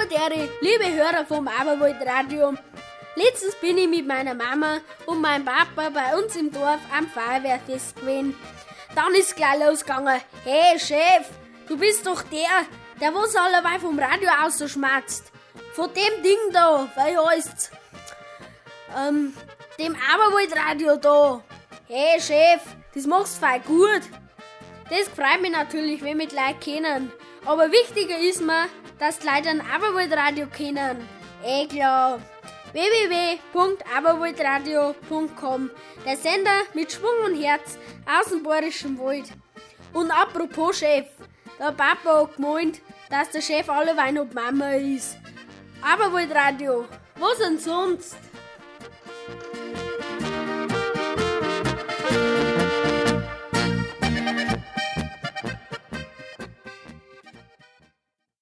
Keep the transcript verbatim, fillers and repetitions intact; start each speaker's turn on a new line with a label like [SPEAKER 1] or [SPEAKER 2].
[SPEAKER 1] Salvatore, liebe Hörer vom Aberwaldradio. Letztens bin ich mit meiner Mama und meinem Papa bei uns im Dorf am Feuerwehrfest gewesen. Dann ist gleich losgegangen. Hey Chef, du bist doch der, der was allerweil vom Radio aus so schmatzt. Von dem Ding da, wie heißt's? Ähm, dem Aberwaldradio da. Hey Chef, das machst du voll gut. Das freut mich natürlich, wenn wir die Leute kennen. Aber wichtiger ist mir, dass die Leute ein Aberwaldradio kennen. Eh klar. w w w punkt aberwaldradio punkt com. Der Sender mit Schwung und Herz aus dem Bayerischen Wald. Und apropos Chef, der Papa hat gemeint, dass der Chef alleweil noch die Mama ist. Aberwaldradio, was denn sonst?